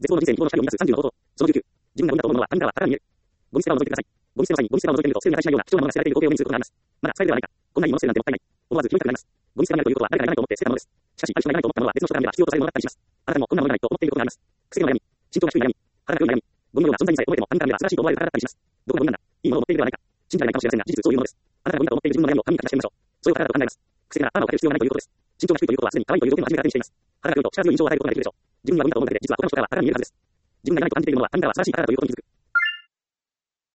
絶望の人生に希望の光を見出す30の方法。その19。自分がゴミだと思うものは他人からは高らかに見える。ゴミ捨て場を除いてください。ゴミ捨て場の際にゴミ捨て場を除いてみると、すぐに値しないような貴重なものが捨てられている光景を目にすることがあります。まだ使えるではないか。こんなに物捨てるなんてもったいない。思わず気の痛くなります。ゴミ捨て場にあるということは誰かがいらないと思って捨てたものです。しかし、ある人がいらないと思ったものは別の人から見れば必要とされるものだったりします。あなたにもこんなものがないと思っていることがあります。癖の悩み、身長が低い悩み、腹が黒い悩み、ゴミのような存在にさえ思えても他人から見れば素晴らしいと思われるからだったりします。どこがゴミなんだ。いいものを持っているではないか。信じられないかもしれませんが、事実そういうものです。あなたがゴミだと思っている自分の悩みを紙に書き出してみましょう。それを体だと考えます。癖から頭をかける必要がないということです。身長が低いということはすでに可愛いという条件を初めから手にしています。腹が黒いと力強い印象を与えることができるでしょう。自分にはゴミだと思うだけで実は他の人からは高らかに見えるはずです。自分がいらないと感じているものは他人からは素晴らしいからだということに気づく。